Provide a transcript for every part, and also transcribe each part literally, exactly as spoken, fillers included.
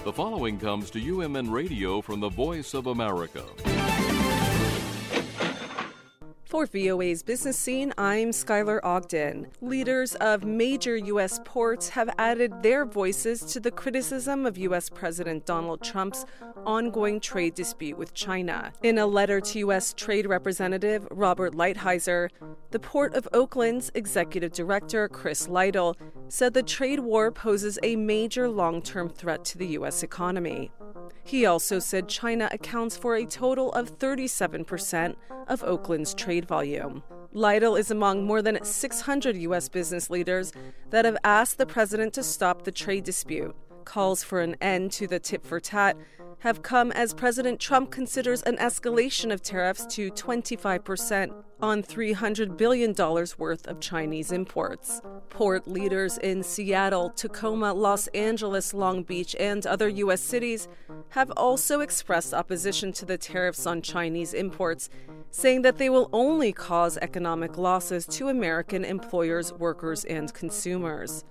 The following comes to U M N Radio from the Voice of America. For V O A's Business Scene, I'm Skylar Ogden. Leaders of major U S ports have added their voices to the criticism of U S President Donald Trump's ongoing trade dispute with China. In a letter to U S Trade Representative Robert Lighthizer, the Port of Oakland's Executive Director Chris Lytle said the trade war poses a major long-term threat to the U S economy. He also said China accounts for a total of thirty-seven percent of Oakland's trade volume. Lytle is among more than six hundred U S business leaders that have asked the president to stop the trade dispute. Calls for an end to the tit-for-tat have come as President Trump considers an escalation of tariffs to twenty-five percent on three hundred billion dollars worth of Chinese imports. Port leaders in Seattle, Tacoma, Los Angeles, Long Beach, and other U S cities have also expressed opposition to the tariffs on Chinese imports, saying that they will only cause economic losses to American employers, workers, and consumers.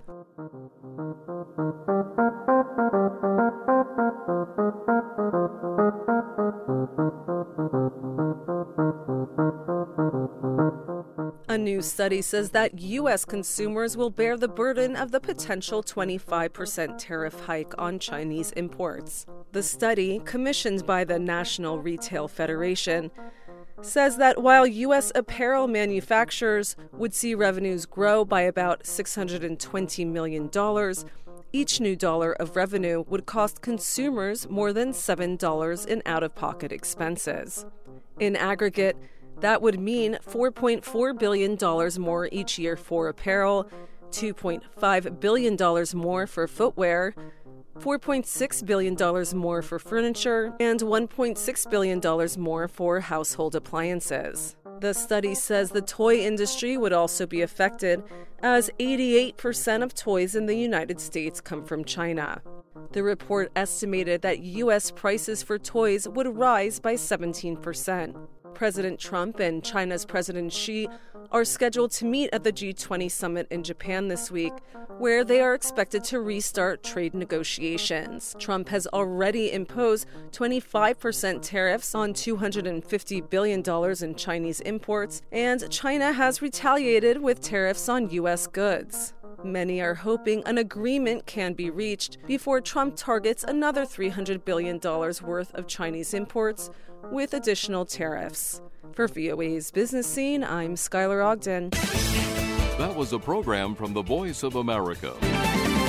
A new study says that U S consumers will bear the burden of the potential twenty-five percent tariff hike on Chinese imports. The study, commissioned by the National Retail Federation, says that while U S apparel manufacturers would see revenues grow by about six hundred twenty million dollars, each new dollar of revenue would cost consumers more than seven dollars in out-of-pocket expenses. In aggregate, that would mean four point four billion dollars more each year for apparel, two point five billion dollars more for footwear, four point six billion dollars more for furniture, and one point six billion dollars more for household appliances. The study says the toy industry would also be affected, as eighty-eight percent of toys in the United States come from China. The report estimated that U S prices for toys would rise by seventeen percent. President Trump and China's President Xi are scheduled to meet at the G twenty summit in Japan this week, where they are expected to restart trade negotiations. Trump has already imposed twenty-five percent tariffs on two hundred fifty billion dollars in Chinese imports, and China has retaliated with tariffs on U S goods. Many are hoping an agreement can be reached before Trump targets another three hundred billion dollars worth of Chinese imports with additional tariffs. For V O A's Business Scene, I'm Skylar Ogden. That was a program from the Voice of America.